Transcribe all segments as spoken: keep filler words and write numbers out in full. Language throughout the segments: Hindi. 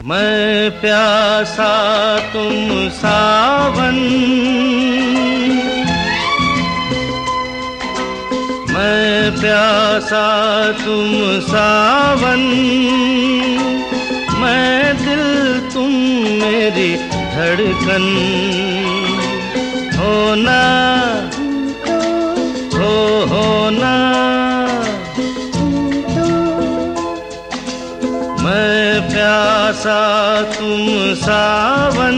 मैं प्यासा तुम सावन, मैं प्यासा तुम सावन, मैं दिल तुम मेरी धड़कन। होना हो होना मैं प्यासा तुम सावन।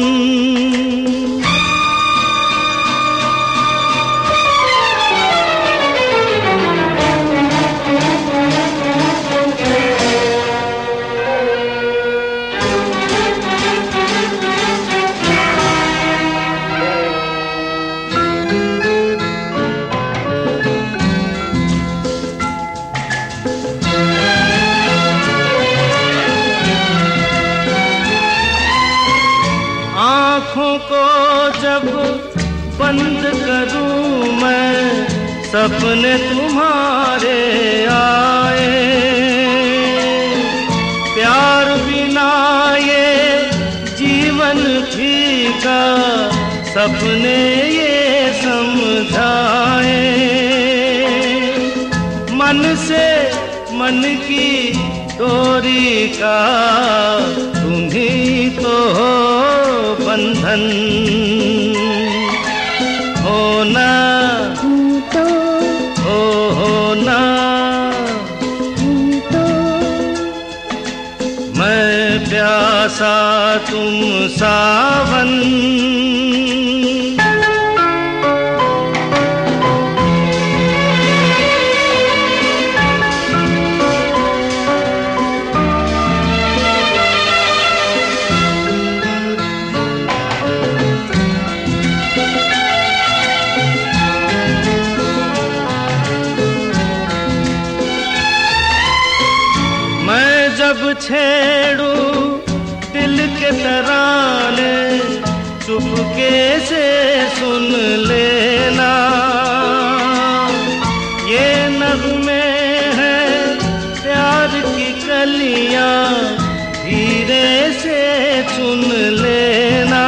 आँखों को जब बंद करूं मैं, सपने तुम्हारे आए। प्यार बिना ये जीवन फीका, सपने ये समझाए। मन से मन की डोरी का तुम्ही तो हो बंधन। होना तो हो होना तो मैं प्यासा तुम सावन। जब छेड़ूं दिल के तराने, चुपके से सुन लेना। ये नग़्मे हैं प्यार की कलियां, धीरे से चुन लेना।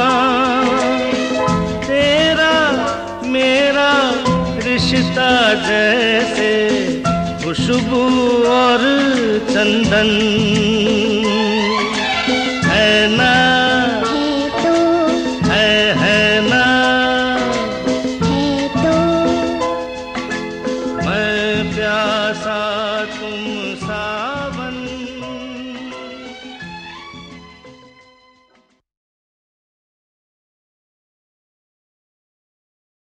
तेरा मेरा रिश्ता जैसे खुशबू और चंदन है ना, है तो है है ना। है तो मैं प्यासा तुम